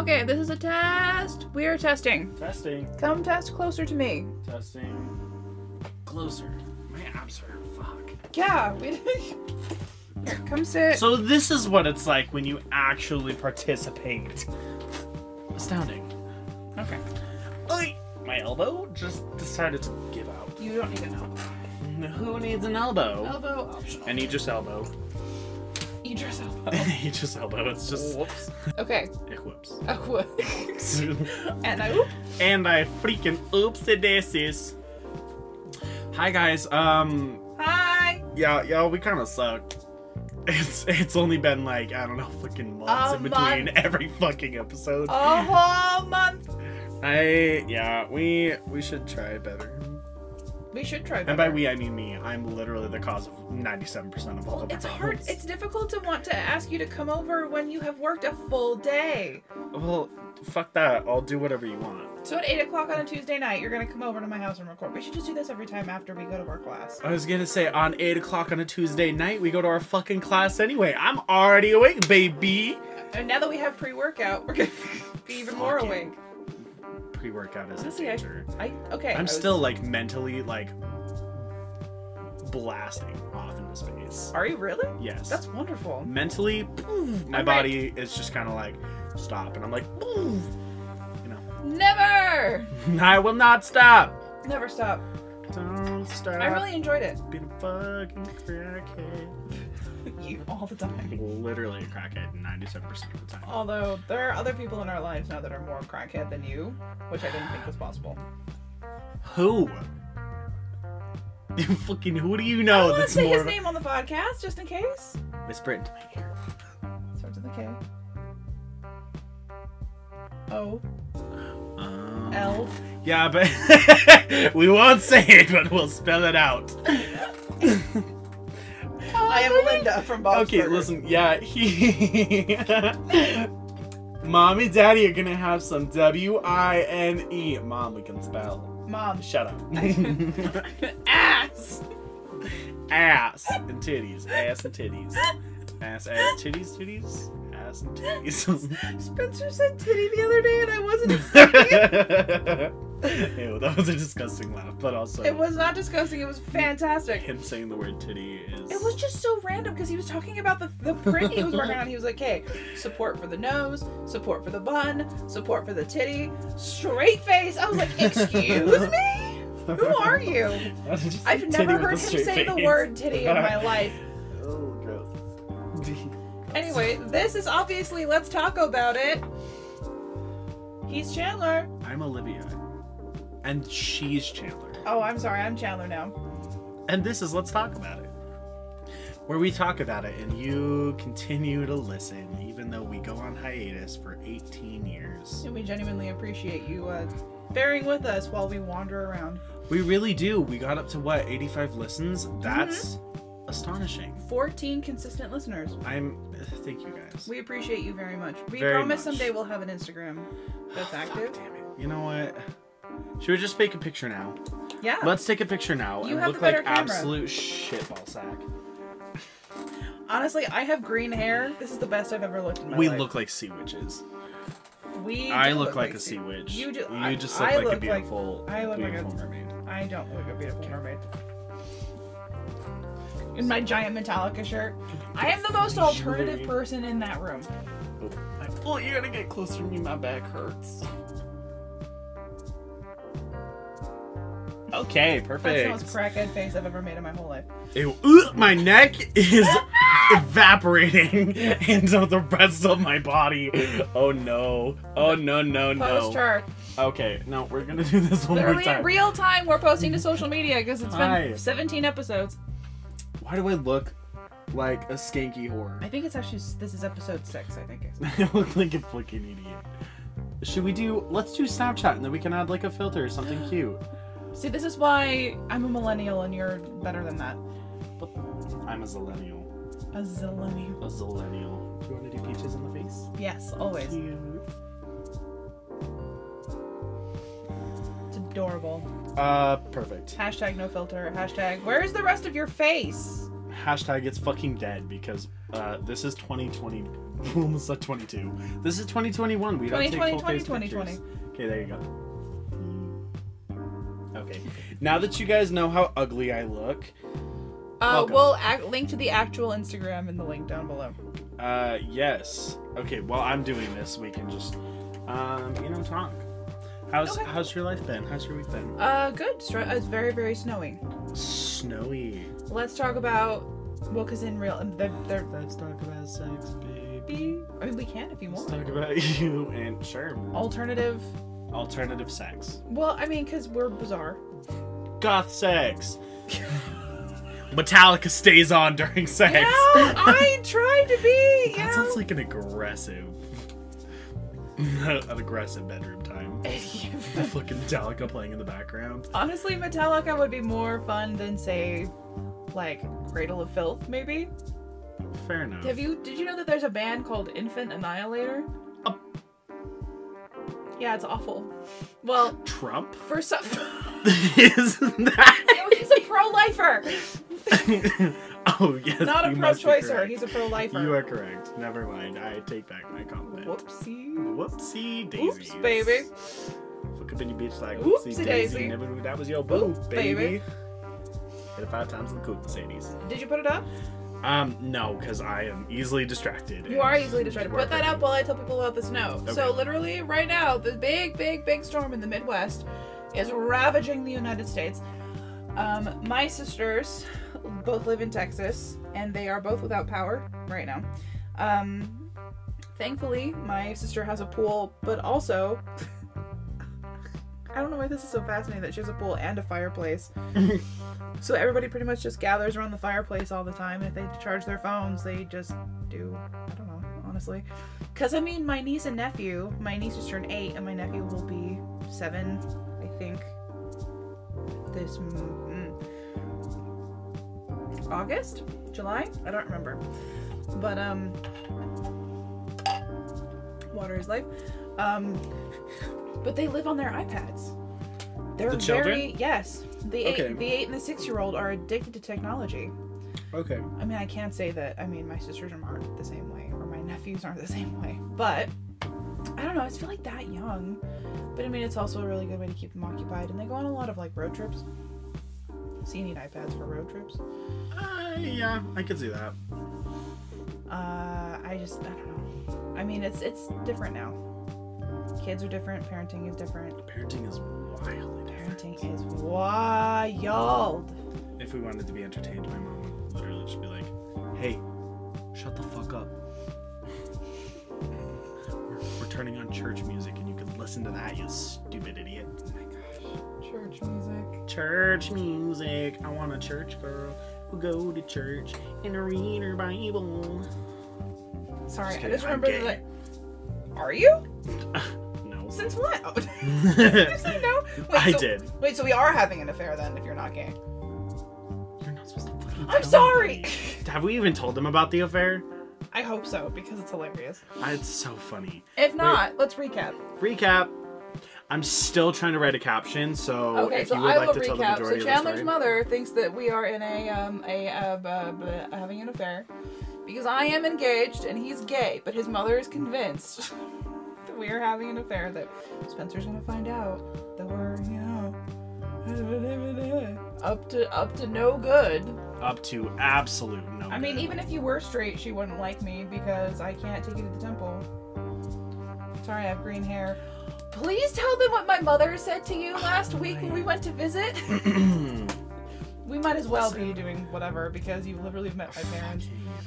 Okay, this is a test. We are testing. Testing. Come test closer to me. Testing. Closer. My abs hurt. Fuck. Yeah, we. Here, come sit. So this is what it's like when you actually participate. Astounding. Okay. Oy! My elbow just decided to give out. You don't need an elbow. Who needs an elbow? Elbow optional. And Idris elbow. Idris elbow. Idris elbow. It's just. Whoops. Okay. It whoops. Oh, whoops. And I. Oop. And I freaking oopsie-daisies. Hi guys. Hi. Yeah, we kind of suck. It's only been like, I don't know, fucking months in between every fucking episode. A whole month. We should try better. We should try better. And by we, I mean me. I'm literally the cause of 97% of all of the It's hard. problems. It's difficult to want to ask you to come over when you have worked a full day. Well, fuck that. I'll do whatever you want. So at 8 o'clock on a Tuesday night, you're going to come over to my house and record. We should just do this every time after we go to our class. I was gonna say, on 8 o'clock on a Tuesday night, we go to our fucking class anyway. I'm already awake, baby. And now that we have pre-workout, we're going to be even more Fuck it. awake. Pre-workout is Honestly, a danger. I'm still like mentally like blasting off into space. Are you really? Yes. That's wonderful. Mentally, poof, my body is just kind of like stop, and I'm like, poof, you know. Never! I will not stop. Never stop. Don't stop. I really enjoyed it. Being a fucking crackhead. You all the time. Literally a crackhead 97% of the time. Although there are other people in our lives now that are more crackhead than you, which I didn't think was possible. Who? Fucking who do you I know don't want to that's say more his of a- name on the podcast, just in case. Whisper it into my ear. Starts with a K. O. L. Yeah, but we won't say it, but we'll spell it out. I am Linda from Bob's Okay, Burgers. listen, yeah, Mom and Daddy are gonna have some W-I-N-E. Mom, we can spell. Mom. Shut up. Ass. Ass and titties. Ass and titties. Ass, titties, titties. Ass and titties. Spencer said titty the other day and I wasn't expecting it. Ew, that was a disgusting laugh, but also It was not disgusting, it was fantastic. him saying the word titty is... It was just so random because he was talking about the print he was working on. He was like, hey, support for the nose, support for the bun, support for the titty, straight face. I was like, excuse me? Who are you? I've never heard him say the word titty in my life. Oh, gross. Anyway, this is obviously Let's Talk About It. He's Chandler. I'm Olivia. And she's Chandler. Oh, I'm sorry, I'm Chandler now. And this is Let's Talk About It, where we talk about it and you continue to listen, even though we go on hiatus for 18 years. And we genuinely appreciate you bearing with us while we wander around. We really do. We got up to, what, 85 listens? That's astonishing. 14 consistent listeners. Thank you, guys. We appreciate you very much. We Very promise much. someday we'll have an Instagram that's active. Damn it. You know what? Should we just take a picture now? Yeah. Let's take a picture now You and have look the better like camera. absolute shitball sack. Honestly, I have green hair. This is the best I've ever looked in my We life. look like sea witches. I look like a sea witch. You do. You just look like a beautiful, I look like beautiful a mermaid. I don't look like a beautiful mermaid. In my giant Metallica shirt. I am the most alternative person in that room. Oh, you gotta get closer to me. My back hurts. Okay, perfect. That's the most crackhead face I've ever made in my whole life. Ew, my neck is evaporating into the rest of my body. Oh no. Oh no, no, no. Post chart. Okay, no, we're gonna do this one more Literally in time. real time, we're posting to social media because it's Hi. been 17 episodes. Why do I look like a skanky whore? I think it's actually, this is episode 6, I think. I look like a fucking idiot. Should we let's do Snapchat and then we can add like a filter or something cute. See, this is why I'm a millennial and you're better than that. I'm a zillennial. A zillennial. A zillennial. Do you want to do peaches in the face? Yes, always. Cute. It's adorable. Perfect. Hashtag no filter. Hashtag where's the rest of your face? hashtag it's fucking dead because this is 2020. Almost said 22. This is 2021. We don't take full face 2020. pictures. Okay, there you go. Okay. Now that you guys know how ugly I look, welcome. We'll link to the actual Instagram in the link down below. Yes. Okay, while I'm doing this, we can just, talk. How's your life been? How's your week been? Good. It's very, very snowy. Snowy. Let's talk about, because in real, Let's talk about sex, baby. I mean, we can if you Let's want. talk about you and sure. Alternative sex. Well, I mean, because we're bizarre. Goth sex. Metallica stays on during sex. No, I tried to be. That sounds like an aggressive bedroom time. The fucking Metallica playing in the background. Honestly, Metallica would be more fun than, say, like Cradle of Filth, maybe. Fair enough. Did you know that there's a band called Infant Annihilator? Yeah, it's awful. Well, Trump? for some, Isn't that? no, he's a pro-lifer. Oh yes. Not a you must be pro-choicer. correct. He's a pro-lifer. You are correct. Never mind. I take back my comment. Whoopsie. Whoopsie daisies. Oops, baby. Look up in your bitch like Whoopsie whoopsie daisy. daisy. Never knew that was your boo, Oops, baby. baby. Hit it 5 times in the coop, Mercedes. Did you put it up? No, because I am easily distracted. You are easily distracted. Put that up while I tell people about the snow. Okay. So literally, right now, the big storm in the Midwest is ravaging the United States. My sisters both live in Texas, and they are both without power right now. Thankfully, my sister has a pool, but also, I don't know why this is so fascinating that she has a pool and a fireplace. So everybody pretty much just gathers around the fireplace all the time. And if they charge their phones, they just do. I don't know, honestly. Because, I mean, my niece just turned 8, and my nephew will be 7, I think, this August? July? I don't remember. But, water is life. But they live on their iPads. They're The children? very, yes. The Okay. 8 and the 6-year-old are addicted to technology. Okay. I mean, I can't say that, my sisters aren't the same way, or my nephews aren't the same way, but I don't know, I just feel like that young. But I mean, it's also a really good way to keep them occupied, and they go on a lot of, like, road trips. So you need iPads for road trips. Yeah, I could see that. I don't know. I mean, it's different now. Kids are different, parenting is different. Parenting is wildly different. Parenting is wild. If we wanted to be entertained, my mom would literally just be like, "Hey, shut the fuck up. We're turning on church music and you can listen to that, you stupid idiot." Oh my gosh. Church music. Church music. I want a church girl who go to church and read her Bible. Sorry, Just I kidding, just I'm remember gay. that. Are you? No. Since when? Oh. You said no? Wait, I so, did. Wait, so we are having an affair then, if you're not gay. You're not supposed to fucking I'm tell sorry! anybody. Have we even told them about the affair? I hope so, because it's hilarious. It's so funny. If not, let's recap. Recap. I'm still trying to write a caption, so Okay, if so you would I like will to tell the recap. majority So of the Chandler's story. mother thinks that we are in having an affair because I am engaged and he's gay, but his mother is convinced that we are having an affair. That Spencer's gonna find out that we're, up to no good. Up to absolute no. I mean, good. even if you were straight, she wouldn't like me because I can't take you to the temple. Sorry, I have green hair. Please tell them what my mother said to you last week when we went to visit. We might as well be doing whatever because you literally met my parents.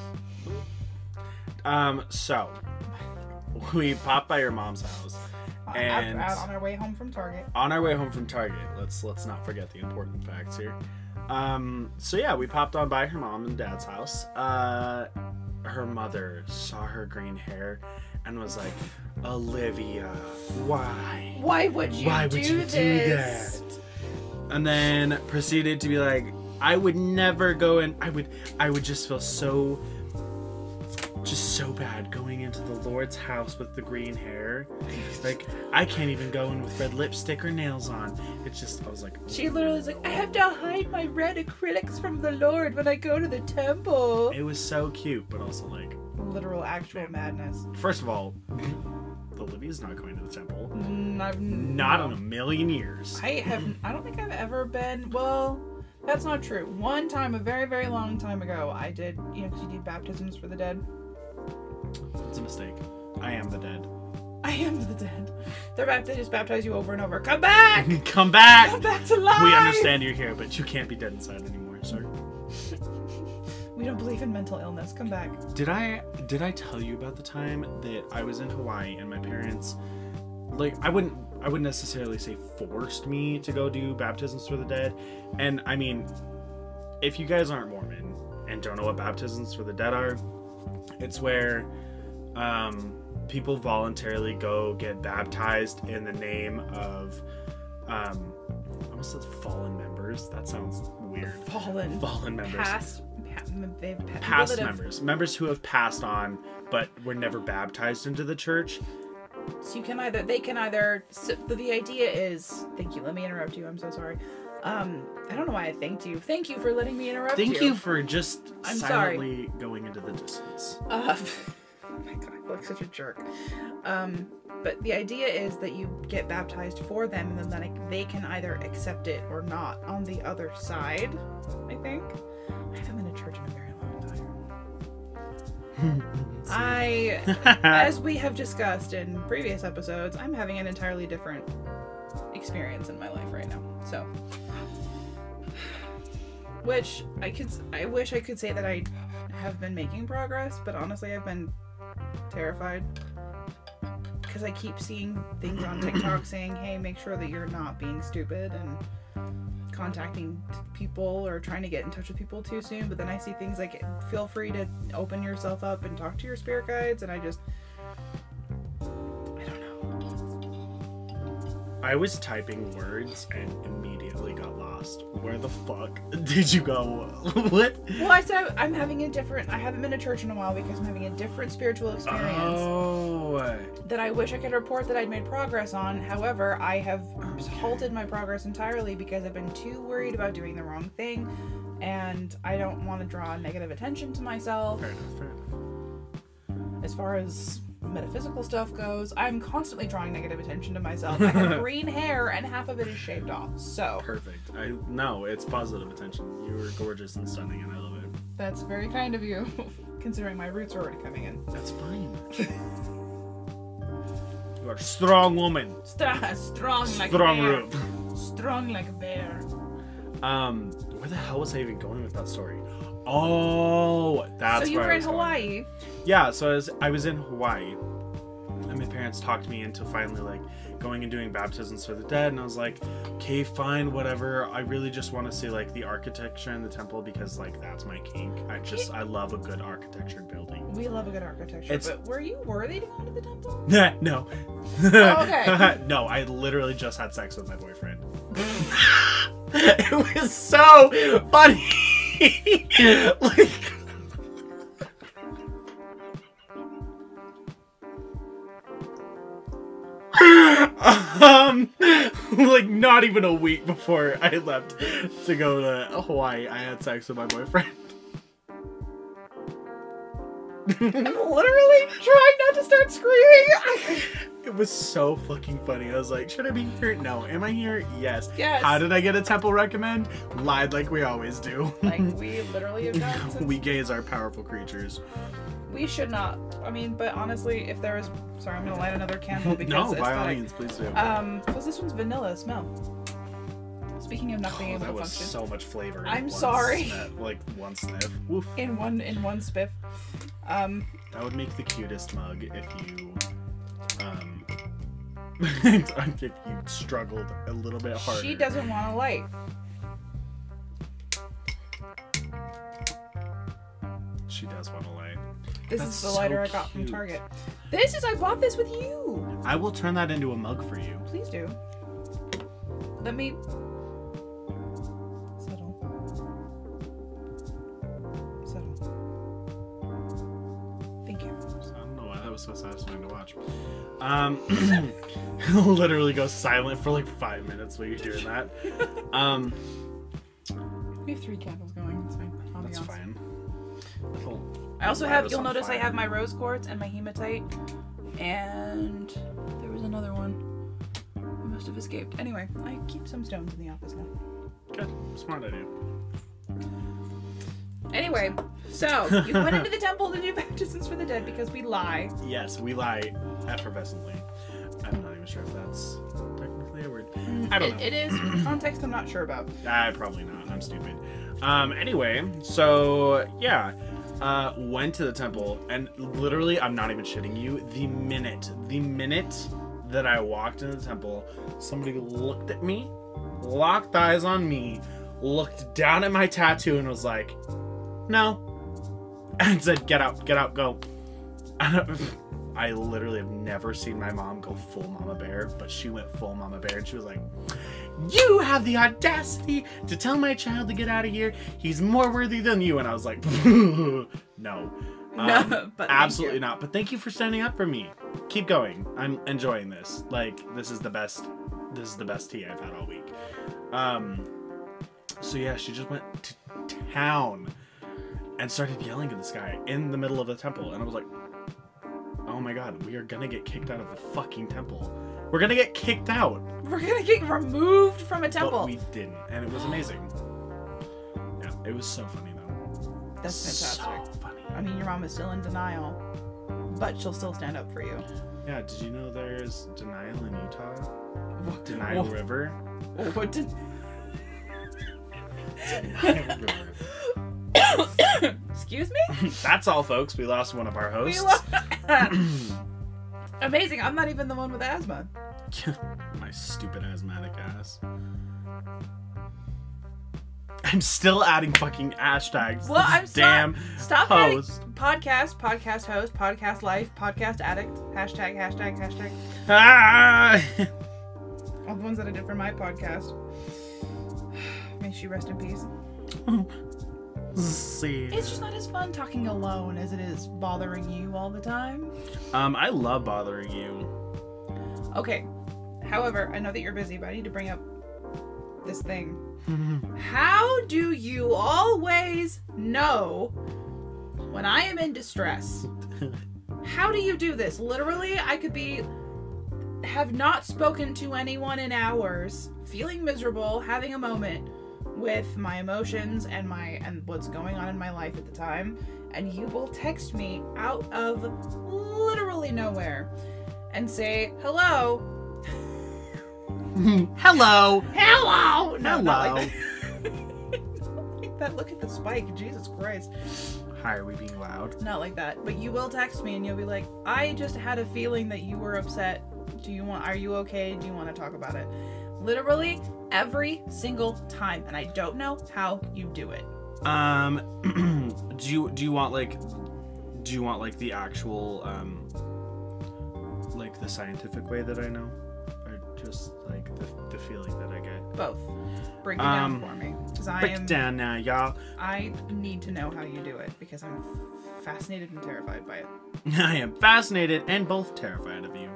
So we popped by your mom's house, and Out on our way home from Target. on our way home from Target, let's not forget the important facts here. So yeah, we popped on by her mom and dad's house. Her mother saw her green hair and was like, "Olivia, why? Why would you do this? that?" And then proceeded to be like, "I would never go and I would just feel so just so bad going into the Lord's house with the green hair. Like, I can't even go in with red lipstick or nails on. It's just, I was like... She literally was like, I have to hide my red acrylics from the Lord when I go to the temple. It was so cute, but also like... Literal, actual madness. First of all, Olivia's not going to the temple. Not Not in a million years. I don't think I've ever been, well, that's not true. One time, a very, very long time ago, I did, because you do baptisms for the dead. It's a mistake. I am the dead. I am the dead. They just baptize you over and over. Come back! Come back! Come back to life! We understand you're here, but you can't be dead inside anymore, sir. We don't believe in mental illness. Come back. Did I tell you about the time that I was in Hawaii and my parents, like, I wouldn't necessarily say forced me to go do baptisms for the dead. And I mean, if you guys aren't Mormon and don't know what baptisms for the dead are, it's where people voluntarily go get baptized in the name of I almost said fallen members. That sounds weird. Fallen members. Past members who have passed on but were never baptized into the church. So they can either the idea is, thank you, let me interrupt you, I'm so sorry. I don't know why I thanked you. Thank you for letting me interrupt you. Thank you for just I'm silently going into the distance. Oh my god, I feel like such a jerk. But the idea is that you get baptized for them, and then they can either accept it or not on the other side, I think. I haven't been to church in a very long time. As we have discussed in previous episodes, I'm having an entirely different experience in my life right now. So, which I wish I could say that I have been making progress, but honestly, I've been terrified because I keep seeing things on TikTok saying, "Hey, make sure that you're not being stupid and contacting people or trying to get in touch with people too soon." But then I see things like, "Feel free to open yourself up and talk to your spirit guides," and I don't know. I was typing words and immediately got lost. Where the fuck did you go? What? Well, I said I haven't been to church in a while because I'm having a different spiritual experience. Oh. That I wish I could report that I'd made progress on. However, I have halted my progress entirely because I've been too worried about doing the wrong thing, and I don't want to draw negative attention to myself. Fair enough. As far as metaphysical stuff goes, I'm constantly drawing negative attention to myself. I have green hair and half of it is shaved off, so... Perfect. No, it's positive attention. You were gorgeous and stunning, and I love it. That's very kind of you, considering my roots are already coming in. That's fine. You are a strong woman. Strong like strong a bear. root. Strong like a bear. Where the hell was I even going with that story? Oh, that's so you where were I in was Hawaii. Going. Yeah, so I was in Hawaii, and my parents talked me into finally going and doing baptisms for the dead, and I was like, okay, fine, whatever. I really just want to see the architecture in the temple because that's my kink. I love a good architectured building. We love a good architecture. But were you worthy to go into the temple? No. Oh, okay. No, I literally just had sex with my boyfriend. It was so funny. Not even a week before I left to go to Hawaii, I had sex with my boyfriend. I'm literally trying not to start screaming. It was so fucking funny. I was like, should I be here? No. Am I here? Yes. Yes. How did I get a temple recommend? Lied like we always do. We literally have done since... We gays are powerful creatures. We should not. I mean, but honestly, if there was... Sorry, I'm going to light another candle because... No, by all means, please do. Because this one's vanilla smell. Speaking of not being able to function. That was so much flavor. I'm sorry. One sniff. Woof. In one spiff. That would make the cutest mug if you... if you struggled a little bit harder. She doesn't want a light. She does want a light. This is the lighter I got from Target. I bought this with you. I will turn that into a mug for you. Please do. Let me... Settle. Thank was so satisfying to watch. Literally go silent for like 5 minutes while you're doing that. We have 3 candles going. It's fine. That's fine. I also have, you'll notice I have my rose quartz and my hematite. And there was another one. I must have escaped. Anyway, I keep some stones in the office now. Good. Smart idea. Anyway, so you went into the temple to do baptisms for the dead because we lie. Yes, we lie effervescently. I'm not even sure if that's technically a word. I don't know. It is. Context I'm not sure about. Probably not. I'm stupid. Anyway, so yeah. Went to the temple, and literally, I'm not even shitting you, the minute that I walked into the temple, somebody looked at me, locked eyes on me, looked down at my tattoo, and was like, no, and said, get out, go. And I literally have never seen my mom go full mama bear, but she went full mama bear, and she was like, you have the audacity to tell my child to get out of here. He's more worthy than you. And I was like, no. No, but absolutely not. But thank you for standing up for me. Keep going. I'm enjoying this. Like, this is the best tea I've had all week. So yeah, she just went to town and started yelling at this guy in the middle of the temple. And I was like, oh my god, we are gonna get kicked out of the fucking temple. We're gonna get kicked out. We're gonna get removed from a temple. But we didn't, and it was amazing. Yeah, it was so funny though. That's fantastic. So funny. I mean, your mom is still in denial, but she'll still stand up for you. Yeah, did you know there's denial in Utah? Denial River? What did... Denial River. Excuse me? That's all, folks. We lost one of our hosts. Amazing. I'm not even the one with asthma. My stupid asthmatic ass. I'm still adding fucking hashtags. Well, I'm damn stop host. Podcast host, podcast life, podcast addict, hashtag. Ah! All the ones that I did for my podcast. May she rest in peace. See. It's just not as fun talking alone as it is bothering you all the time. I love bothering you. Okay. However, I know that you're busy, but I need to bring up this thing. How do you always know when I am in distress? How do you do this? Literally, I could have not spoken to anyone in hours, feeling miserable, having a moment with my emotions and what's going on in my life at the time, and you will text me out of literally nowhere and say, hello. Hello. No, not like that. Look at the spike. Jesus Christ. Hi, are we being loud? Not like that. But you will text me and you'll be like, I just had a feeling that you were upset. Are you okay? Do you want to talk about it? Literally every single time. And I don't know how you do it. Do you want like the actual like the scientific way that I know? Or just like the feeling that I get? Both. Break it down for me. Break it down now, y'all. I need to know how you do it because I'm fascinated and terrified by it. I am fascinated and both terrified of you.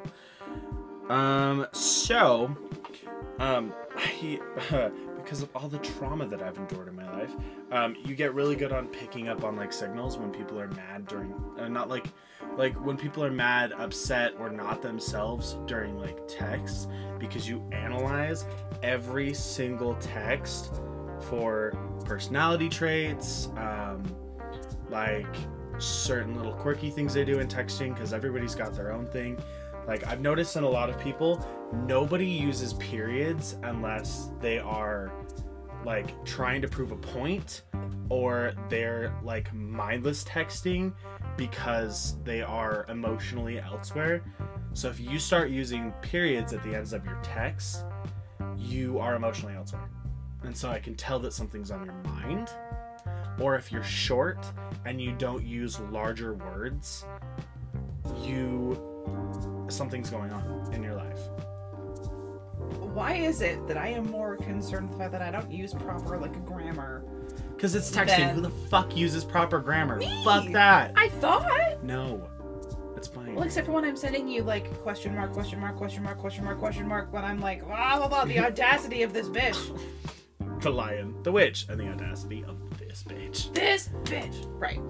Because of all the trauma that I've endured in my life, you get really good on picking up on like signals when people are mad during, not like when people are mad, upset, or not themselves during like texts, because you analyze every single text for personality traits, like certain little quirky things they do in texting, because everybody's got their own thing. Like, I've noticed in a lot of people, nobody uses periods unless they are, like, trying to prove a point, or they're, like, mindless texting because they are emotionally elsewhere. So if you start using periods at the ends of your texts, you are emotionally elsewhere. And so I can tell that something's on your mind. Or if you're short and you don't use larger words, something's going on in your life. Why is it that I am more concerned with the fact that I don't use proper grammar? Because it's texting. Who the fuck uses proper grammar? Me. Fuck that. I thought. No. It's fine. Well, except for when I'm sending you like question mark, question mark, question mark, question mark, question mark, when I'm like, blah, blah, blah, the audacity of this bitch. The lion, the witch, and the audacity of this bitch. This bitch. Right.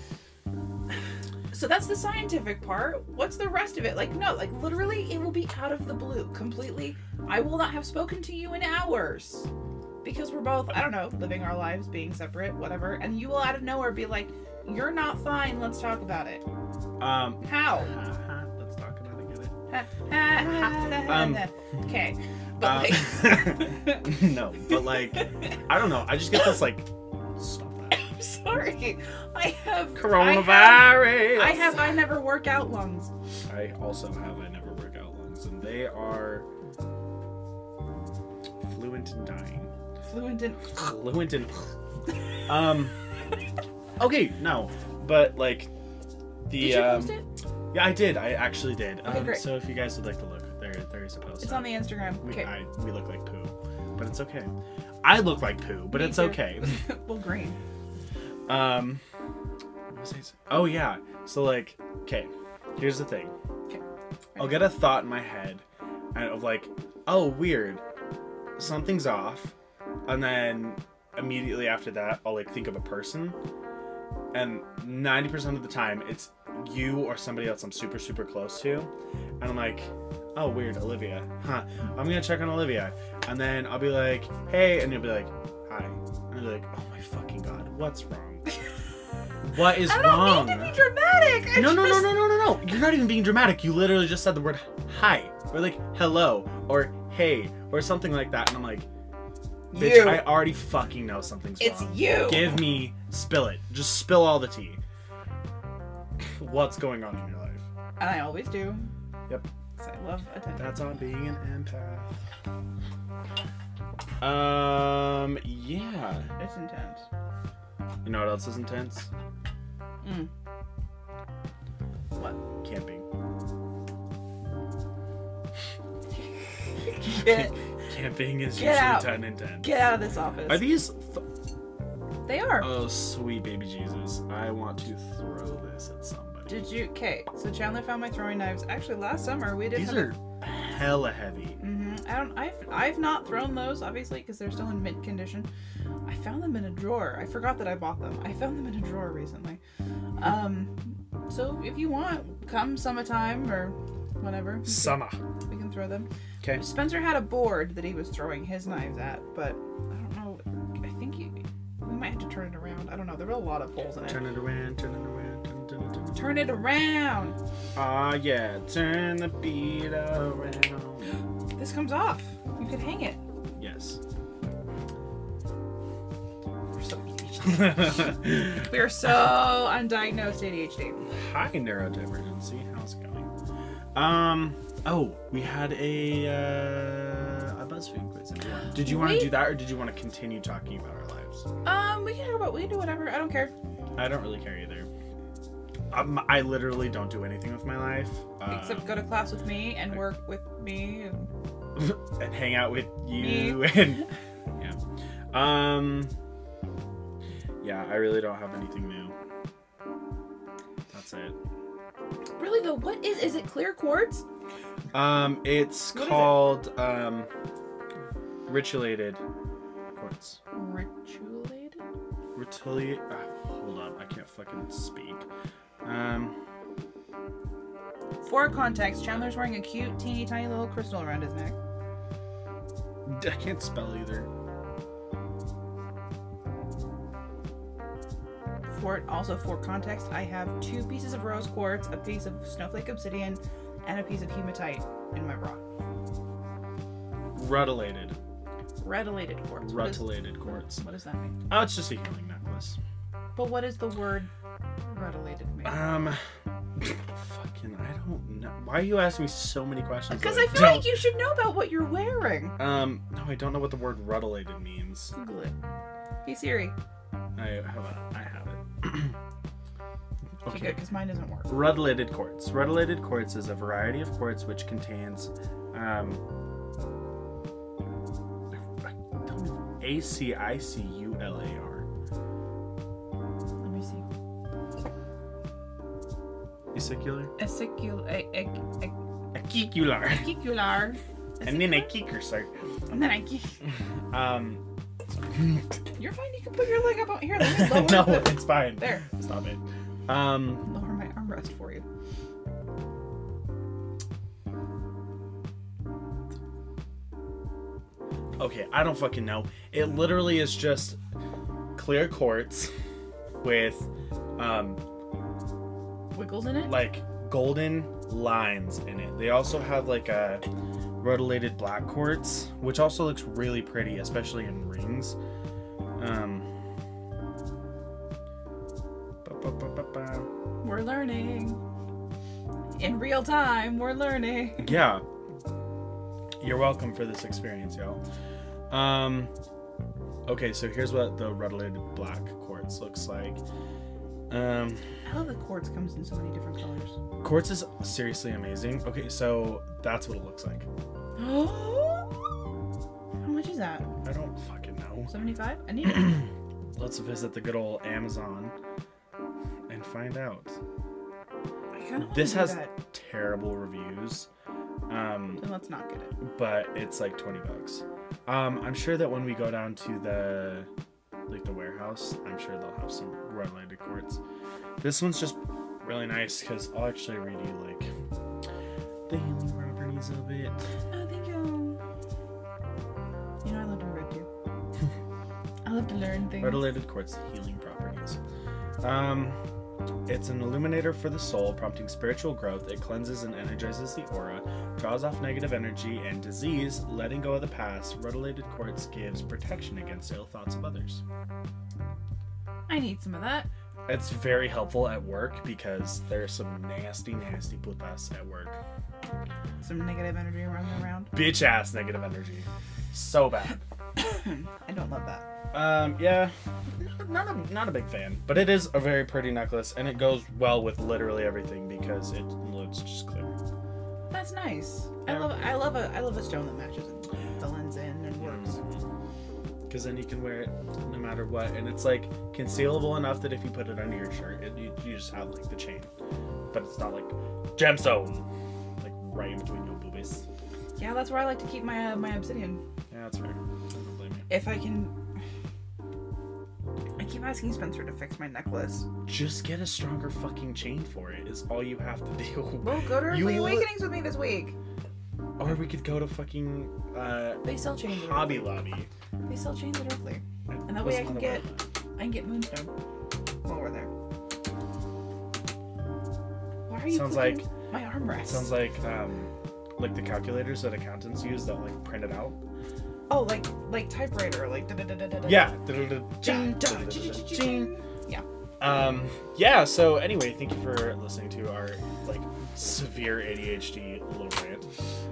So that's the scientific part. What's the rest of it? Like, no, like literally it will be out of the blue completely. I will not have spoken to you in hours because we're both, I don't know, living our lives, being separate, whatever. And you will out of nowhere be like, you're not fine. Let's talk about it. How? Let's talk about it. Okay. But like... No, but like, I don't know. I just get this like, stop that. I'm sorry. I have Coronavirus. I never work out lungs. I also have I never work out lungs, and they are fluent in dying. Fluent in. Okay, no, but like the Did you post it? Yeah, I did. I actually did. Okay, great. So if you guys would like to look, there is a post. It's on the Instagram. Okay. We look like poo, but it's okay. I look like poo, but it's okay. Well, green. What was I saying? Oh yeah. So like, okay, here's the thing. Okay. I'll get a thought in my head, and of like, oh weird, something's off, and then immediately after that, I'll like think of a person, and 90% of the time it's you or somebody else I'm super super close to, and I'm like, oh weird, Olivia, huh? I'm gonna check on Olivia, and then I'll be like, hey, and you'll be like, hi, and I'll be like, oh my fucking god, what's wrong? What is wrong? I don't mean to be dramatic. No. You're not even being dramatic. You literally just said the word hi, or like hello, or hey, or something like that, and I'm like, bitch, You. I already fucking know something's It's wrong. you. Give me, spill it. Just spill all the tea. What's going on in your life? And I always do. Yep. 'Cause I love attention. That's on being an empath. Yeah. It's intense. You know what else is intense? What? Camping. Camping is Get usually out. done intense. Get out of this office. Are these? They are. Oh, sweet baby Jesus! I want to throw this at somebody. Did you? Okay. So Chandler found my throwing knives. Actually, last summer we did. These are hella heavy. I've not thrown those obviously because they're still in mint condition. I found them in a drawer. I forgot that I bought them. I found them in a drawer recently. So if you want, come summertime or whenever. We can throw them. Okay. Spencer had a board that he was throwing his knives at, but I don't know. I think we might have to turn it around. I don't know. There were a lot of holes in it. Turn it around. Turn it around. Turn it around. Ah, yeah. Turn the beat around. This comes off. You could hang it. Yes. We're so ADHD. We are so undiagnosed ADHD. Hi, neurodivergency. How's it going? Oh, we had a BuzzFeed quiz. Did you want to do that, or did you want to continue talking about our lives? We can do whatever. I don't care. I don't really care either. I literally don't do anything with my life. Except go to class with me and work with me and and hang out with you me. and yeah, I really don't have anything new. That's it. Really though, what is it clear quartz? It's What is it? called ritualated quartz. Ritualated? Hold on, I can't fucking speak. For context, Chandler's wearing a cute, teeny tiny little crystal around his neck. I can't spell either. For context, I have 2 pieces of rose quartz, a piece of snowflake obsidian, and a piece of hematite in my bra. Rutilated. Rutilated quartz. Rutilated quartz. What does that mean? Oh, it's just a healing necklace. But what does the word rutilated mean? Fucking, I don't know. Why are you asking me so many questions? Because that I feel like you should know about what you're wearing. No, I don't know what the word rutilated means. Google it. Hey Siri. I have it. Okay, good, because mine doesn't work. Rutilated quartz. Rutilated quartz is a variety of quartz which contains ACICULAR. Let me see. Acicular? Acicular. Acicular. And then a kicker, sir. And then I keep... You're fine. You can put your leg up on here. Let me lower No, the... it's fine. There. Stop it. Lower my armrest for you. Okay, I don't fucking know. It literally is just clear quartz with Wiggles in it? like golden lines in it. They also have like a rutilated black quartz, which also looks really pretty, especially in rings. We're learning. In real time, we're learning. Yeah. You're welcome for this experience, y'all. Okay, so here's what the rutilated black quartz looks like. I love that quartz comes in so many different colors. Quartz is seriously amazing. Okay, so that's what it looks like. How much is that? I don't fucking know. 75? I need it. Let's visit the good old Amazon and find out. I kind of This has that. terrible reviews. Then let's not get it. But it's like $20. I'm sure that when we go down to the warehouse, I'm sure they'll have some rutilated quartz. This one's just really nice because I'll actually read you like the healing properties of it. Oh, thank you. You know I love to read too. I love to learn things. Rutilated quartz healing properties. It's an illuminator for the soul, prompting spiritual growth. It cleanses and energizes the aura, draws off negative energy and disease, letting go of the past. Rutilated quartz gives protection against ill thoughts of others. I need some of that. It's very helpful at work because there's some nasty putas at work. Some negative energy running around. Bitch ass negative energy. So bad. I don't love that. Yeah. Not a big fan. But it is a very pretty necklace and it goes well with literally everything because it's just clear. That's nice. Yeah. I love a stone that matches the lens in and works. Because then you can wear it no matter what, and it's like concealable enough that if you put it under your shirt, you just have like the chain, but it's not like gemstone, like right in between your boobies. Yeah, that's where I like to keep my my obsidian. Yeah, that's fair. I don't blame you. If I can. I keep asking Spencer to fix my necklace. Just get a stronger fucking chain for it. Is all you have to do. Well, go to Earthly Awakenings with me this week. Or we could go to fucking They sell chains. Hobby Lobby. They sell chains at Earthly, and that way I can get Moonstone while we're there. Why are you? Sounds like my armrest. Sounds like the calculators that accountants use that like print it out. Oh, like typewriter, like da-da-da-da-da-da. Yeah. Yeah. Yeah, so anyway, thank you for listening to our like severe ADHD little rant.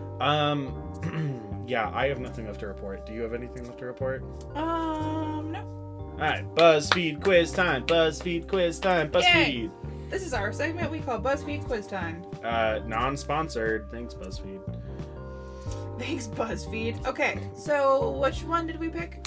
Yeah, I have nothing left to report. Do you have anything left to report? No. Alright, BuzzFeed quiz time. BuzzFeed quiz time. BuzzFeed. Yay. This is our segment we call BuzzFeed Quiz Time. Non-sponsored. Thanks, BuzzFeed. Thanks, BuzzFeed. Okay, so which one did we pick?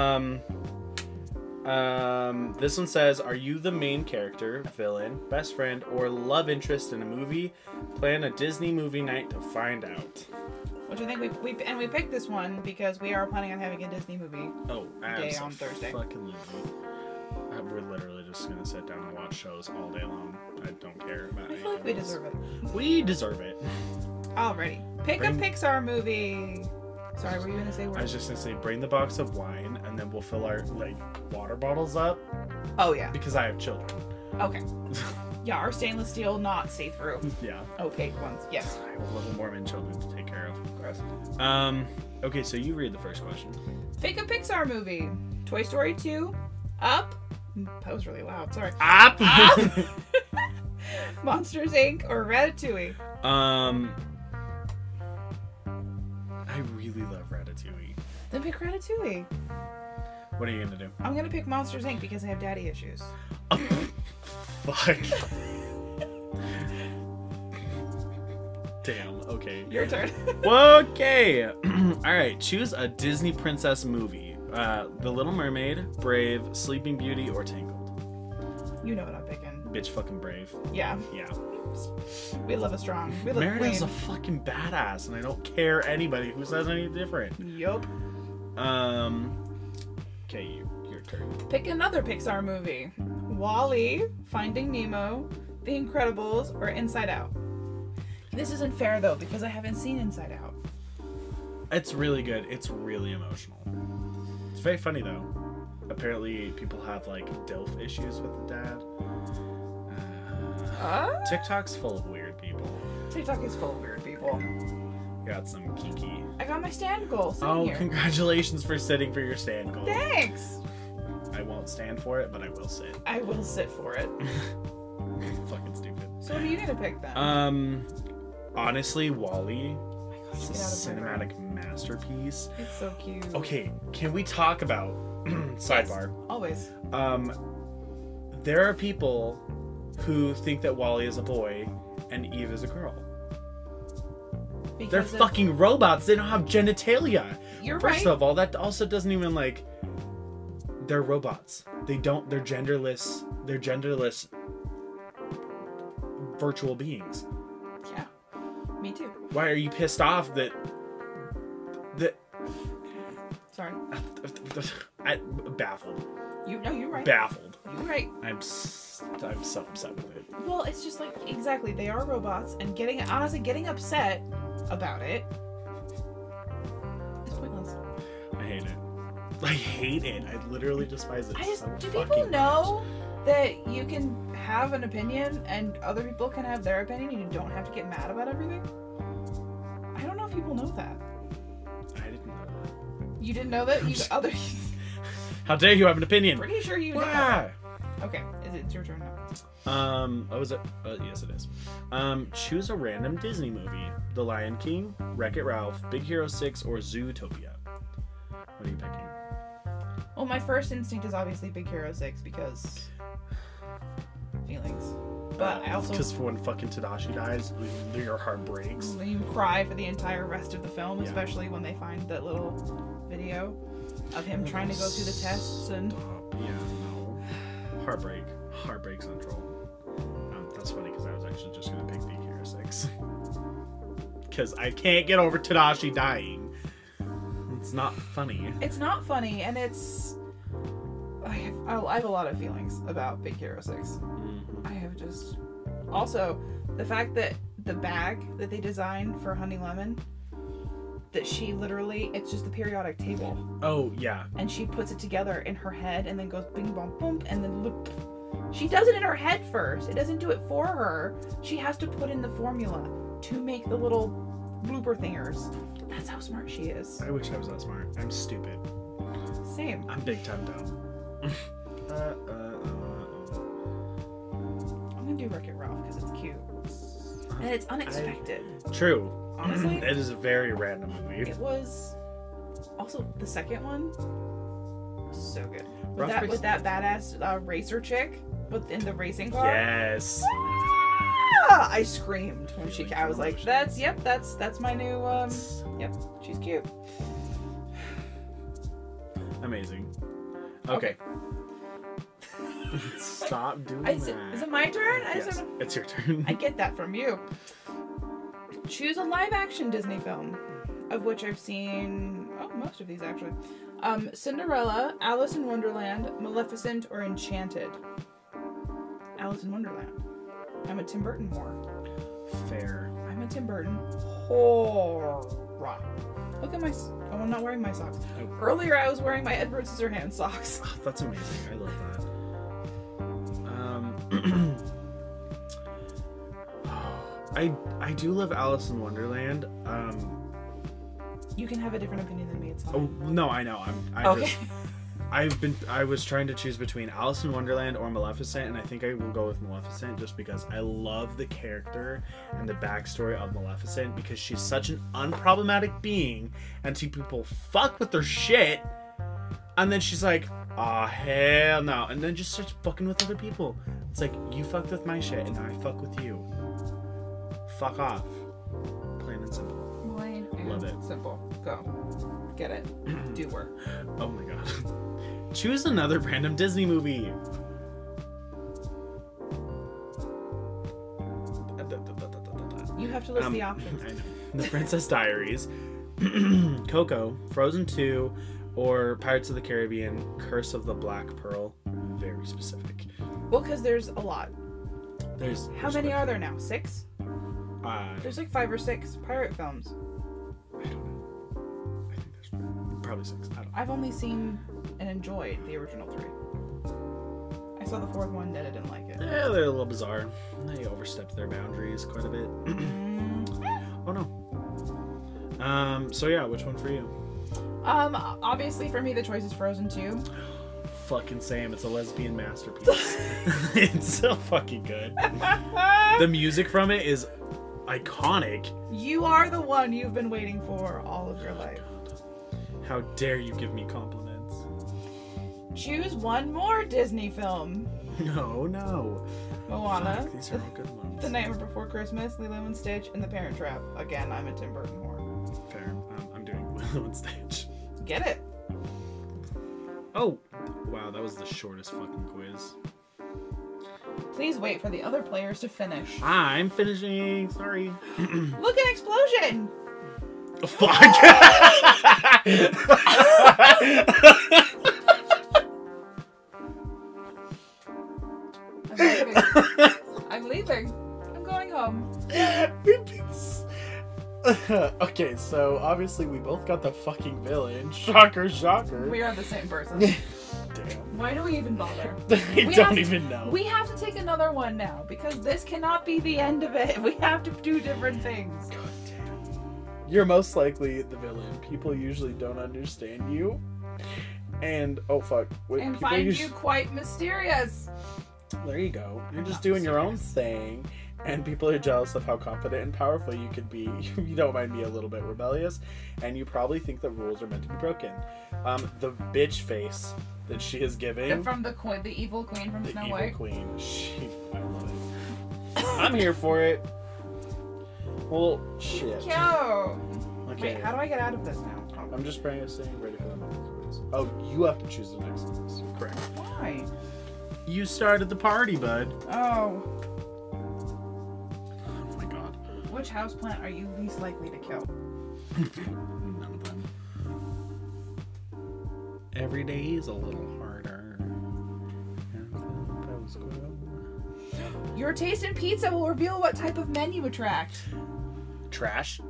This one says, are you the main character, villain, best friend, or love interest in a movie? Plan a Disney movie night to find out. Which I think we picked this one because we are planning on having a Disney movie day on Thursday. Fucking we're literally just gonna sit down and watch shows all day long. I don't care about I feel like we deserve it. We deserve it. Alrighty. Pick a Pixar movie. Sorry, were you gonna say words? I was just gonna say, bring the box of wine, and then we'll fill our like water bottles up. Oh yeah. Because I have children. Okay. Yeah, our stainless steel, not see-through. Yeah. Opaque ones. Yes. I have little Mormon children to take care of. Gross. Okay, so you read the first question. Pick a Pixar movie. Toy Story 2, Up. That was really loud. Sorry. Up. Monsters Inc. or Ratatouille. I really love Ratatouille. Then pick Ratatouille. What are you gonna do? I'm gonna pick Monsters Inc. because I have daddy issues. Fuck. Damn. Okay. Your turn. Okay. All right. Choose a Disney princess movie. The Little Mermaid, Brave, Sleeping Beauty, or Tangled. You know what I'm picking. bitch fucking brave. Yeah. Yeah. We love a strong. We love Merida's queen. a fucking badass, and I don't care anybody who says any different. Yup. Okay, your turn. Pick another Pixar movie. WALL-E, Finding Nemo, The Incredibles, or Inside Out. This isn't fair though because I haven't seen Inside Out. It's really good. It's really emotional. It's very funny though. Apparently, people have like DILF issues with the dad. TikTok's full of weird people. TikTok is full of weird people. Got some kiki. I got my stand goal sitting Oh, here. congratulations for sitting for your stand goal. Thanks. I won't stand for it, but I will sit. I will sit for it. Fucking stupid. So what are you gonna pick then? Honestly, WALL-E is a Get out of my cinematic masterpiece. It's so cute. Okay, can we talk about sidebar? Always. There are people who think that WALL-E is a boy and Eve is a girl. They're Because of- fucking robots. They don't have genitalia. You're First right. of all, that also doesn't even like. They're robots. They don't. They're genderless. They're genderless virtual beings. Yeah. Me too. Why are you pissed off that? Sorry. Baffled. You're right. Baffled. You're right. I'm so upset with it. Well, it's just like exactly they are robots, and getting upset about it is pointless. I hate it. I hate it. I literally despise it. Do so people fucking know that you can have an opinion and other people can have their opinion and you don't have to get mad about everything? I don't know if people know that. much. I didn't know that. You didn't know that? You just- other How dare you have an opinion? pretty sure you know. Wah! Okay, it's your turn now. Oh, is it? Yes, it is. Choose a random Disney movie: The Lion King, Wreck-It Ralph, Big Hero 6, or Zootopia. What are you picking? Well, my first instinct is obviously Big Hero 6 because feelings. But I also because for when fucking Tadashi dies, your heart breaks. you cry for the entire rest of the film, Yeah. especially when they find that little video of him trying to go through the tests and Stop. Yeah, no. Heartbreak central. That's funny because I was actually just gonna pick Big Hero 6 because I can't get over Tadashi dying. It's not funny. it's not funny, and it's I have a lot of feelings about Big Hero 6. Mhm. I have just also the fact that the bag that they designed for Honey Lemon, that she literally it's just the periodic table, Oh yeah. and she puts it together in her head and then goes bing bong boom and then look. She does it in her head first. It doesn't do it for her. She has to put in the formula to make the little blooper thingers. That's how smart she is. I wish I was that smart. I'm stupid. Same. I'm big time dumb. I'm gonna do Wreck-It Ralph because it's cute and it's unexpected. True. Honestly, It is a very random movie. it was also the second one. So good. Ralph With that badass racer chick in the racing car. Yes. Ah! I screamed when she. I was like, that's my new. Yep, she's cute. Amazing. Okay. Stop doing Is that. it my turn? I just Yes, don't- it's your turn. I get that from you. Choose a live-action Disney film, of which I've seen most of these actually. Cinderella, Alice in Wonderland, Maleficent, or Enchanted. Alice in Wonderland. I'm a Tim Burton whore. Fair. I'm a Tim Burton whore. Look at my. Oh, I'm not wearing my socks. Oh. Earlier, I was wearing my Edward Scissorhands socks. Oh, that's amazing. I love that. I do love Alice in Wonderland. You can have a different opinion than me. It's fine. Oh no, I know. Okay. I was trying to choose between Alice in Wonderland or Maleficent, and I think I will go with Maleficent just because I love the character and the backstory of Maleficent because she's such an unproblematic being and see people fuck with their shit, and then she's like, "Aw, hell no," and then just starts fucking with other people. It's like, you fucked with my shit and now I fuck with you. Fuck off. Plain and simple. Plain and Love it. simple. Go. Get it. Do work. Oh my god. Choose another random Disney movie. You have to list the options. I know. The Princess Diaries, Coco, Frozen 2, or Pirates of the Caribbean, Curse of the Black Pearl. Very specific. Well, because there's a lot. How many are there now? 6? There's like 5 or 6 pirate films. I don't know. I think there's probably 6. I don't know. I've only seen and enjoyed the original 3. I saw the 4th one and I didn't like it. Yeah, they're a little bizarre. They overstepped their boundaries quite a bit. Oh no. So yeah, which one for you? Obviously for me the choice is Frozen 2. Fucking same. It's a lesbian masterpiece. It's so fucking good. The music from it is iconic. You are the one you've been waiting for all of your life. How dare you give me compliments? Choose one more Disney film. No. Moana. Fuck, these are all good ones. The Nightmare Before Christmas, Lilo and Stitch, and The Parent Trap. Again, I'm a Tim Burton whore. Fair. I'm doing Lilo and Stitch. Get it? Oh, wow, that was the shortest fucking quiz. Please wait for the other players to finish. I'm finishing. Sorry. Look, an explosion! Fuck! I'm leaving. I'm going home. Okay, so obviously we both got the fucking villain. Shocker. We are the same person. Damn. Why do we even bother? I don't even know. We have to take another one now because this cannot be the end of it. We have to do different things. God damn. You're most likely the villain. People usually don't understand you. And, oh fuck. Wait, and find you quite mysterious. There you go. You're I'm just not doing your own mysterious. thing. And people are jealous of how confident and powerful you could be. You don't mind me a little bit rebellious. And you probably think the rules are meant to be broken. The bitch face that she is giving. From the evil queen from Snow The White. evil queen. I love it. I'm here for it. Well, shit. Cute. Okay. Wait, how do I get out of this now? Oh. I'm just praying saying ready for the next quiz. Oh, you have to choose the next quiz. Correct. Why? You started the party, bud. Oh. Oh my god. Which houseplant are you least likely to kill? None of them. Every day is a little harder. Your taste in pizza will reveal what type of men you attract. Trash.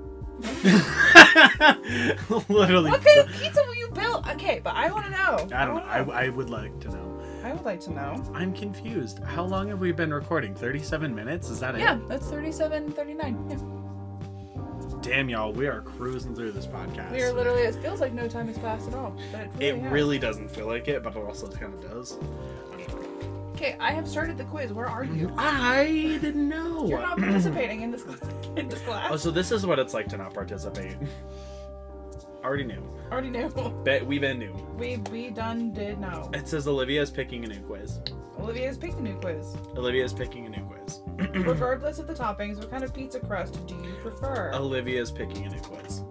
Literally. What kind of pizza will you build? Okay, but I want to know. I don't know. I would like to know. I would like to know. I'm confused. How long have we been recording? 37 minutes? Is that it? Yeah, that's 37, 39. Yeah. Damn, y'all. We are cruising through this podcast. We are literally, it feels like no time has passed at all. But It has. really doesn't feel like it, but it also kind of does. Okay, I have started the quiz. Where are you? I didn't know. You're not participating in this class. Oh, so this is what it's like to not participate. Already knew. Already knew. We been new. We done did know. It says Olivia's picking a new quiz. Olivia's picked a new quiz. Olivia's picking a new quiz. Regardless of the toppings, what kind of pizza crust do you prefer? Olivia's picking a new quiz.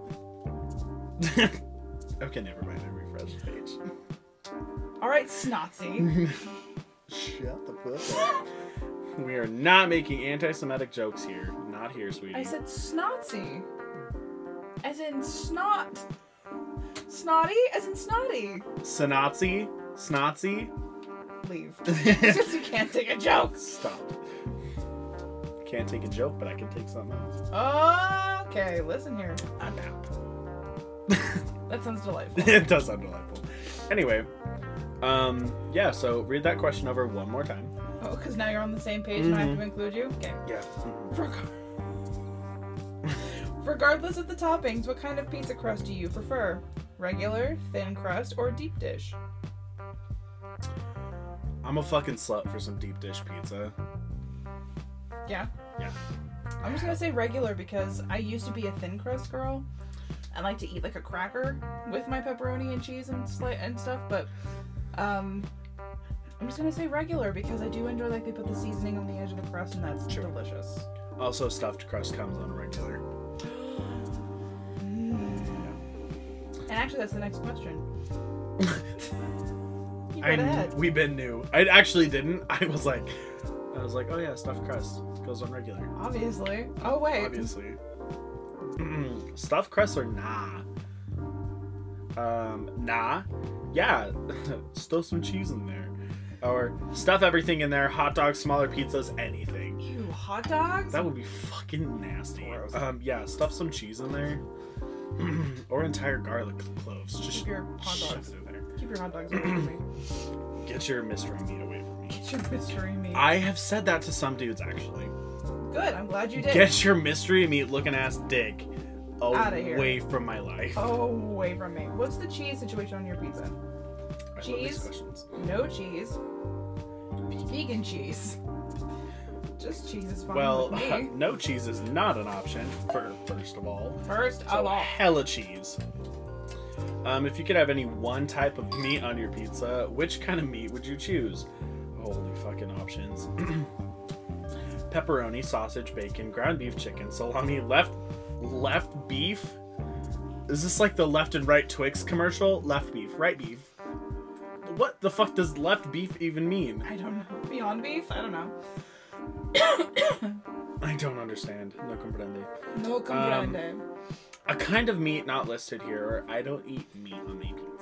Okay, never mind. I refreshed the page. Alright, Snotsy. Shut the fuck up. We are not making anti-Semitic jokes here. Not here, sweetie. I said Snotsy. As in snot. Snotty? As in snotty. Snotsy? Snotsy? Leave. Because you can't take a joke. Stop. Can't take a joke, but I can take something else. Okay, listen here. A nap. That sounds delightful. It does sound delightful. Anyway, yeah, so read that question over one more time. Oh, because now you're on the same page and I have to include you? Okay. Yeah. Regardless of the toppings, what kind of pizza crust do you prefer? Regular, thin crust, or deep dish? I'm a fucking slut for some deep dish pizza. Yeah? Yeah. I'm just gonna say regular because I used to be a thin crust girl. I like to eat like a cracker with my pepperoni and cheese and stuff, but I'm just gonna say regular because I do enjoy like they put the seasoning on the edge of the crust and that's delicious. Also, stuffed crust comes on regular. And actually, that's the next question. You go ahead. We've been new. I actually didn't. I was like, I was like, oh yeah, stuffed crust goes on regular. Obviously. Oh wait. Obviously. Stuffed crust or nah? Nah. Yeah. Stuff some cheese in there. Or stuff everything in there. Hot dogs, smaller pizzas, anything. Ew, hot dogs? That would be fucking nasty. Gross. Yeah, stuff some cheese in there. Or entire garlic cloves. Just Keep your hot shove dogs. it in there. Keep your hot dogs away from me. Get your mystery meat away from me. Get your mystery meat. I have said that to some dudes actually. Good, I'm glad you did. Get your mystery meat looking ass dick Outta here. away from my life. Away from me. What's the cheese situation on your pizza? I love these Cheese? questions. No cheese. Vegan cheese. Just cheese is fine Well, with me. no cheese is not an option. First of all, First so of all. hella cheese. If you could have any one type of meat on your pizza, which kind of meat would you choose? Holy fucking options. Pepperoni, sausage, bacon, ground beef, chicken, salami, left beef. Is this like the left and right Twix commercial? Left beef, right beef. What the fuck does left beef even mean? I don't know. Beyond beef? I don't know. I don't understand. No comprende. No comprende. A kind of meat not listed here, or I don't eat meat on my pizza.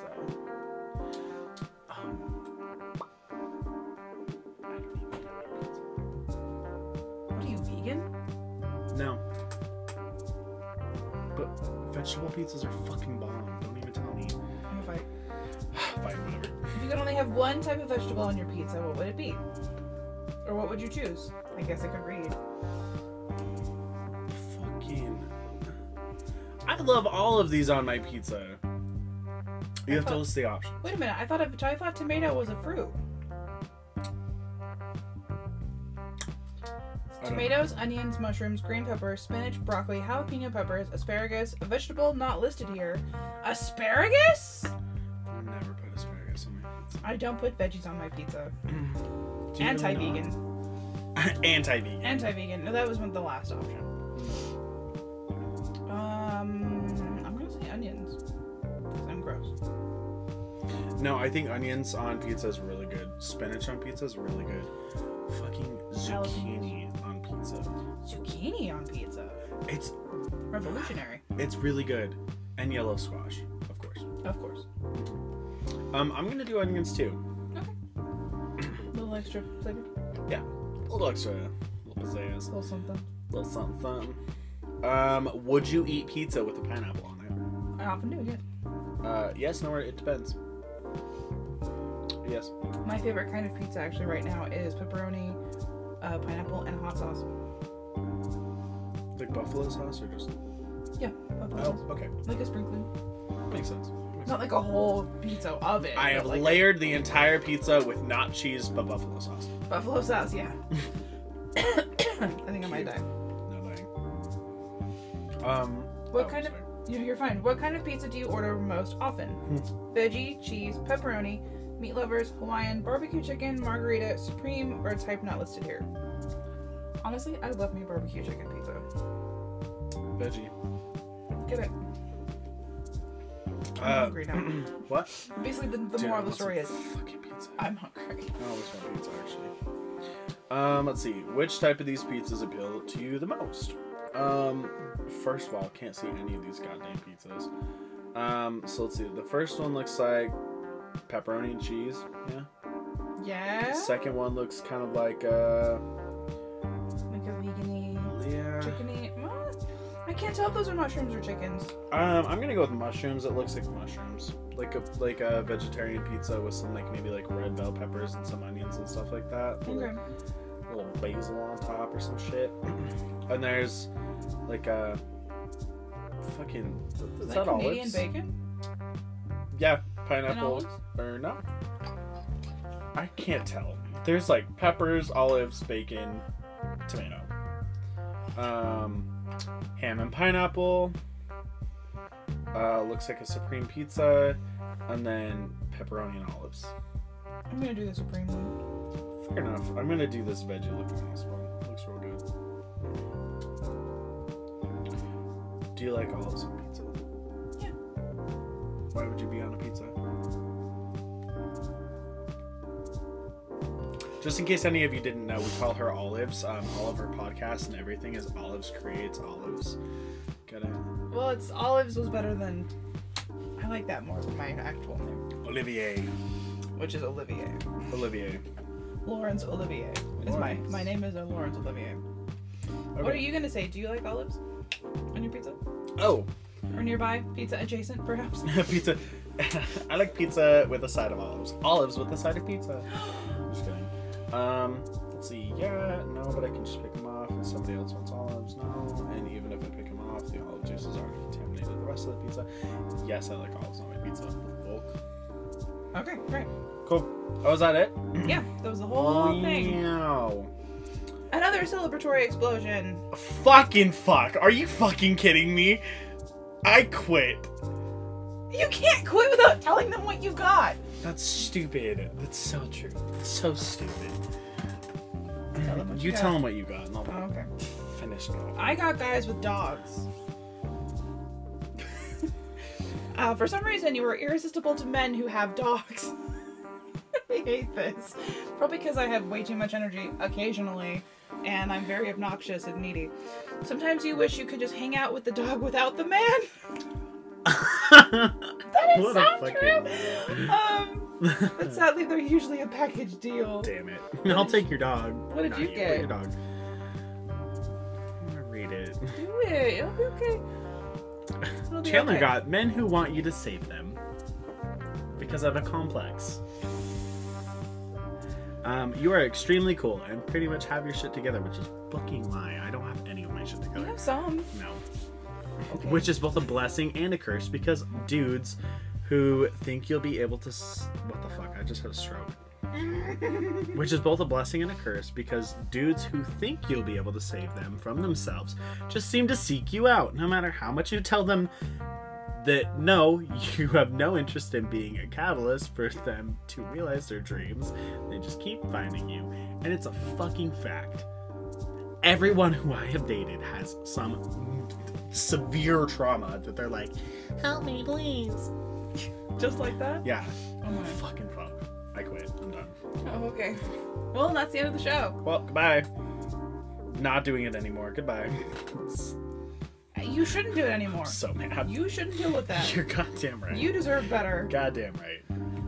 I don't eat meat on my pizza. What are you, vegan? No. But vegetable pizzas are fucking bomb. Don't even tell me. I'm gonna fight. Fine, whatever. If you could only have one type of vegetable on your pizza, what would it be? Or what would you choose? I guess I could read. Fucking. I love all of these on my pizza. You have to list the options. Wait a minute, I thought tomato was a fruit. Tomatoes, onions, mushrooms, green peppers, spinach, broccoli, jalapeno peppers, asparagus, a vegetable not listed here. Asparagus? Never put asparagus on my pizza. I don't put veggies on my pizza. Do you Anti-vegan. not? Anti-vegan. Anti-vegan. No, that was the last option. I'm gonna say onions. 'Cause I'm gross. No, I think onions on pizza is really good. Spinach on pizza is really good. Fucking zucchini on pizza. Zucchini on pizza. It's really good. And yellow squash, of course. Of course. I'm gonna do onions too. A little extra flavor. Yeah, a little extra, little pizzazz, A little something. little something, something. Would you eat pizza with a pineapple on I often do, yeah. it? Yes, no, it depends. Yes. My favorite kind of pizza actually right now is pepperoni, pineapple, and hot sauce. Like buffalo sauce or just? Yeah, buffalo Oh, sauce. okay, Like a sprinkling. makes sense. Not like a whole pizza of it. I but have like layered the entire pizza with not cheese but buffalo sauce. buffalo sauce, yeah. I think I might die. No dying. What oh, kind of... sorry. You're fine. What kind of pizza do you order most often? Veggie, cheese, pepperoni, meat lovers, Hawaiian, barbecue chicken, margarita, supreme, or type not listed here? Honestly, I love me barbecue chicken pizza. Veggie. Get it. I'm hungry now. What? Basically, the Dude, moral I of the want story some is fucking pizza. I'm hungry. I always want pizza, actually. Let's see. Which type of these pizzas appeal to you the most? First of all, can't see any of these goddamn pizzas. So let's see. The first one looks like pepperoni and cheese. Yeah. Yeah? The second one looks kind of like Like a vegan-y, yeah. chicken-y. What? I can't tell if those are mushrooms or chickens. I'm gonna go with mushrooms. It looks like mushrooms, like a vegetarian pizza with some like maybe like red bell peppers and some onions and stuff like that. Okay. Little basil on top or some shit. And there's like a fucking is that Canadian olives? bacon? Yeah, And pineapple olives? or no? I can't tell. There's like peppers, olives, bacon, tomato. Ham and pineapple. Looks like a supreme pizza, and then pepperoni and olives. I'm gonna do the supreme one. Fair enough. I'm gonna do this veggie looking on this one. Looks real good. Do you like olives on pizza? Yeah. Why would you be on a pizza? Just in case any of you didn't know, we call her Olives. All of her podcasts and everything is Olives Creates Olives. Get it? Well, it's Olives was better than. I like that more than my actual name, Olivier. which is Olivier. Olivier. Lawrence Olivier. Is Lawrence. my name is Lawrence Olivier. Okay. What are you gonna say? Do you like olives on your pizza? Oh, Or nearby? Pizza adjacent, perhaps? pizza. I like pizza with a side of olives. Olives with a side of pizza. Just kidding. Let's see. Yeah, no, but I can just pick them off. If somebody else wants olives, no. And even if I pick them off, the olive juice has already contaminated the rest of the pizza. Yes, I like olives on my pizza. Bulk. Okay, great. Cool. Oh, is that it? Yeah, that was the whole thing. Wow. Another celebratory explosion. Fucking fuck. Are you fucking kidding me? I quit. You can't quit without telling them what you got. That's stupid. That's so true. It's so stupid. Tell them what You got. tell them what you got, and Oh, I'll okay. finish it off. I got guys with dogs. For some reason, you were irresistible to men who have dogs. I hate this. Probably because I have way too much energy occasionally, and I'm very obnoxious and needy. Sometimes you wish you could just hang out with the dog without the man. That is What so a true. But sadly, they're usually a package deal. Damn it. I'll take your dog. What did Not you but get? Your dog. I'm gonna read it. Do it. It'll be okay. It'll be Chandler okay. got men who want you to save them because of a complex. You are extremely cool and pretty much have your shit together, which is fucking lie. I don't have any of my shit You together. have some. No. Okay. Which is both a blessing and a curse because dudes who think you'll be able to. What the fuck? I just had a stroke. Which is both a blessing and a curse because dudes who think you'll be able to save them from themselves just seem to seek you out, no matter how much you tell them that no, you have no interest in being a catalyst for them to realize their dreams. They just keep finding you, and it's a fucking fact. Everyone who I have dated has some severe trauma that they're like, help me, please. Just like that? Yeah. Oh my. Fucking fuck. I quit. I'm done. Oh, okay. Well, that's the end of the show. Well, goodbye. Not doing it anymore. Goodbye. You shouldn't do it anymore. So mad. You shouldn't deal with that. You're goddamn right. You deserve better. Goddamn right.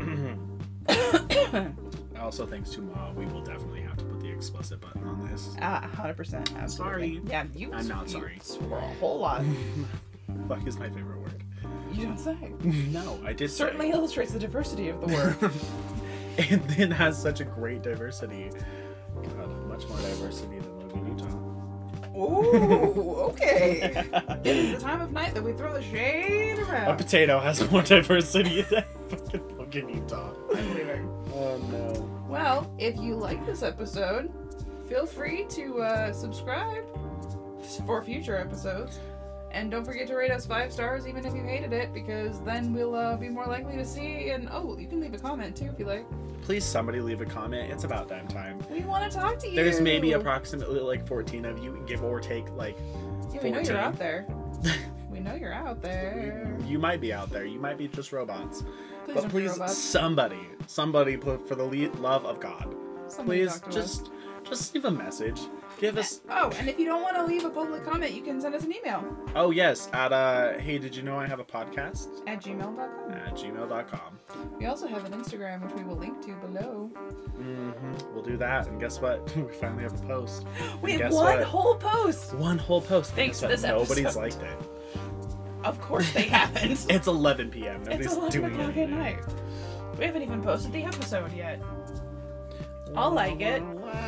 Also, thanks to Ma, we will definitely have to put the explicit button on this. 100%. Absolutely. Sorry. Yeah, you. I'm not sorry. You swore a whole lot. Fuck is my favorite word. You don't say. No, I did Certainly say. illustrates the diversity of the word. And then has such a great diversity. God, much more diversity than Logan, Utah. Ooh, okay. It is the time of night that we throw the shade A around. potato has more diversity than fucking Logan, Utah. I'm leaving. Oh no. Well, if you like this episode, feel free to subscribe for future episodes. And don't forget to rate us 5 stars even if you hated it, because then we'll be more likely to see. And oh, you can leave a comment too if you like. Please, somebody leave a comment. It's about damn time. We want to talk to you. There's maybe approximately like 14 of you, give or take like Yeah, we know 14. you're out there. We know you're out there. You might be out there. You might be just robots. Please But don't be please, robots. somebody, for the love of God, Somebody please talk to us. just leave a message. Give us. Oh, and if you don't want to leave a public comment, you can send us an email Oh yes, at hey, did you know I have a podcast? at gmail.com. At gmail.com. We also have an Instagram, which we will link to below. We'll do that, and guess what? We finally have a post. We And have guess one what? whole post. One whole post. Thanks Guess for what? this Nobody's episode. liked it. Of course they haven't. It's 11 p.m. Nobody's It's 11 doing o'clock at anything. night. We haven't even posted the episode yet. I'll like it.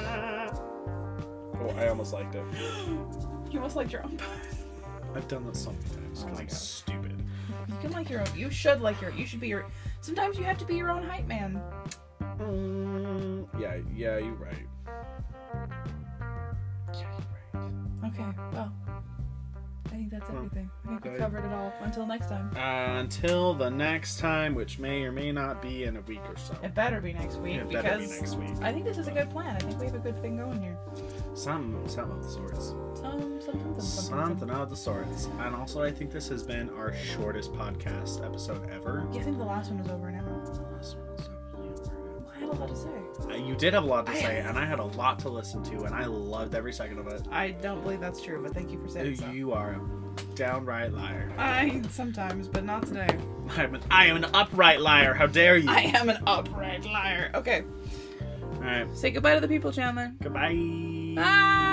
Oh, I almost liked it. You must like your own post. I've done this so many times Oh because my I'm God. stupid. You can like your own. You should like your. You should be your. Sometimes you have to be your own hype man. Yeah, you're right. Yeah, you're right. Okay, well. I think that's everything. I think we Okay. covered it all. Until next time. Until the next time, which may or may not be in a week or so. It better be next week It better be because next week. I think this is a good plan. I think we have a good thing going here. Some of the sorts. Something of the sorts. And also, I think this has been our shortest podcast episode ever. Yeah, I think the last one was over an hour. Last one was over. I had a lot to say. You You did have a lot to say, and I had a lot to listen to, and I loved every second of it. I don't believe that's true, but thank you for saying so. You are a downright liar. Sometimes, but not today. I am an upright liar. How dare you? I am an upright liar. Okay. All right. Say goodbye to the people, Chandler. Goodbye. Bye.